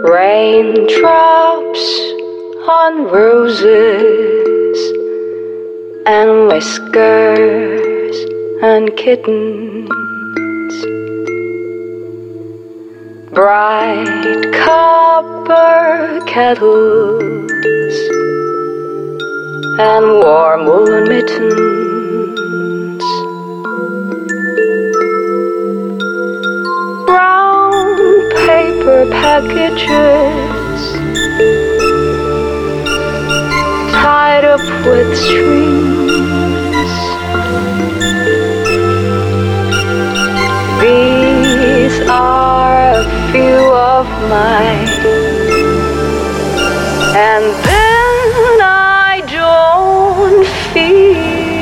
Raindrops on roses and whiskers and kittens, bright copper kettles and warm woolen mittens, brown paper packages tied up with strings. These are a few of mine, and then I don't feel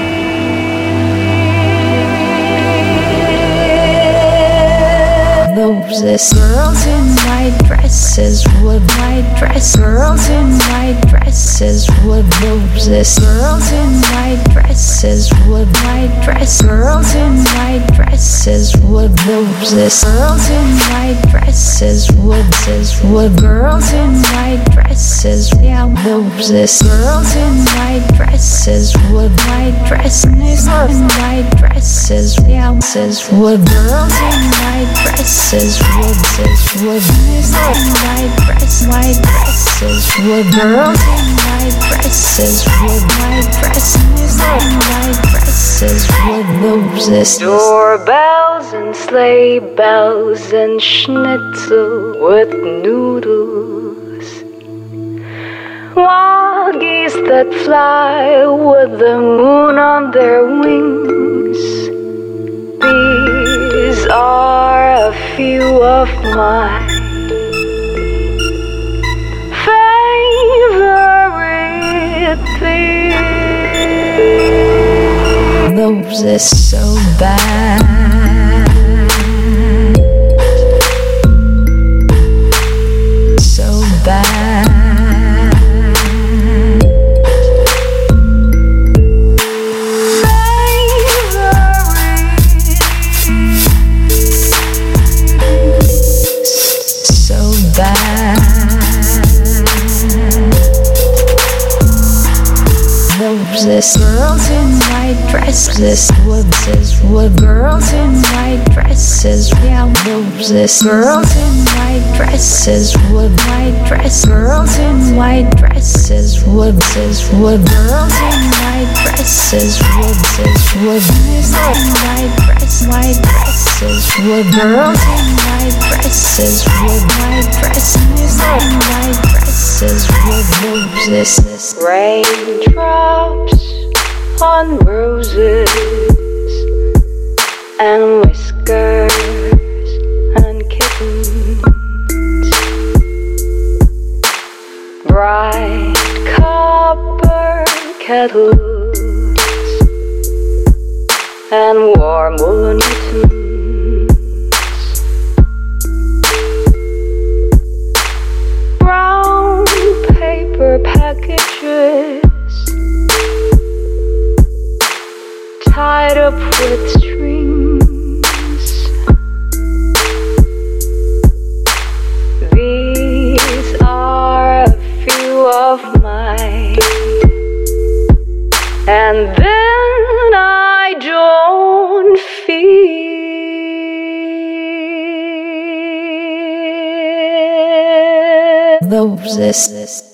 roses. Girls in white dresses with white dress. Girls in white dresses with roses. Girls in white dresses with white dress. Girls in white dresses with roses. Girls in white dresses with girls in white dresses. Yeah, roses. Girls in white dresses with white dresses. In white dresses. Yeah, with girls in white dresses. With white dresses. With girls in white dresses. With white dresses. White dresses. With roses. Doorbells and sleigh bells and schnitzel with noodles, wild geese that fly with the moon on their wings. These are a few of my favorite things. Roses so bad, so bad. Roses. Girls in white dresses with girls in white dresses. Yeah, roses. Girls in white dresses with white dress. Girls in white dresses with girls in white dresses with white dresses with girls in white dresses with white dresses with roses. Raindrops on roses and whiskers and kittens, bright copper kettles and warm woolen mittens, brown paper packages tied up with strings. These are a few of mine, and then I don't feel roses.